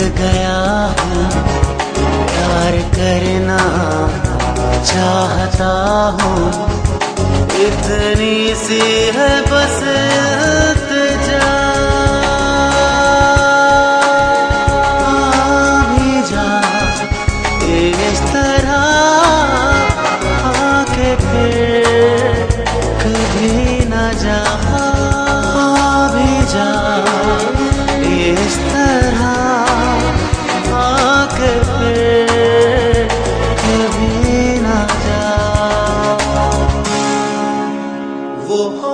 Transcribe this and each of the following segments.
गया हूँ, प्यार करना चाहता हूँ, इतनी सी है बस इल्तिजा। भी जा इस तरह आके फिर कभी न जा। भी जा इस तरह आके फिर कभी न जा। वो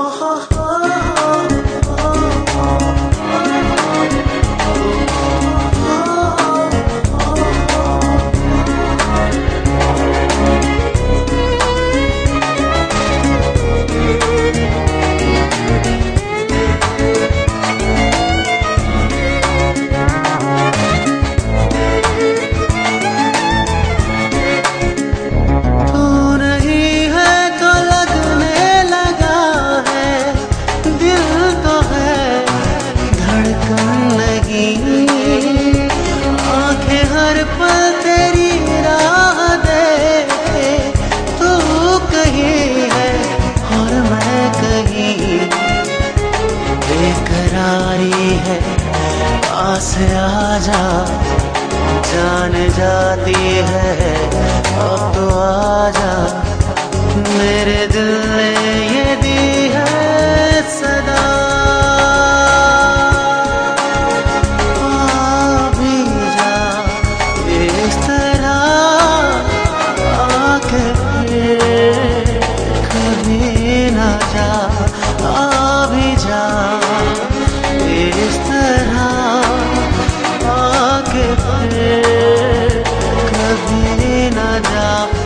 आंखें हर पल तेरी राह देखे, तू कहीं है और मैं कहीं। बेकरारी है पास आजा, जान जाती है अब तो आजा। मेरे दिल ने ये दी है सदा, भी जा इस तरह आके फिर कभी न जा।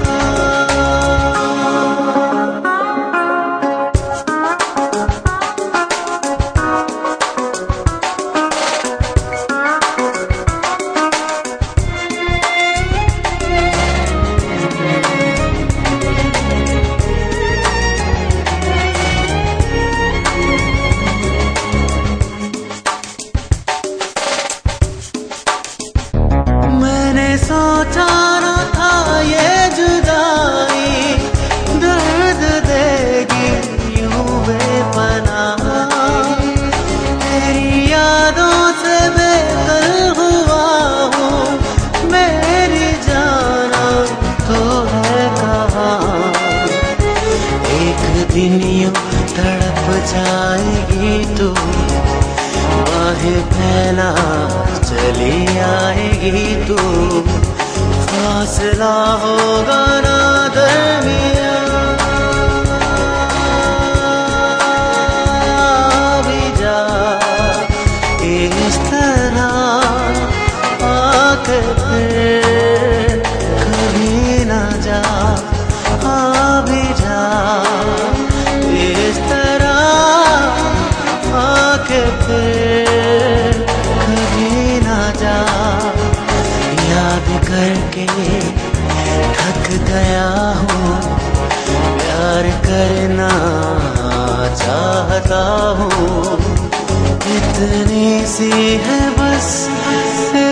सोचा न था ये जुदाई दर्द देगी यूं बेपनाह। तेरी यादों से बेकल हुआ हूँ, मेरी जाना तो है कहाँ। एक दिन यूं तड़प जाएगी तू, बाहें फैला चली आएगी तू। फासला होगा ना दरमियां, भी जा इस तरह आके फिर कभी न जा। भी जा इस तरह आके फिर कभी न जा। याद करके थक गया हूँ, प्यार करना चाहता हूँ, इतनी सी है बस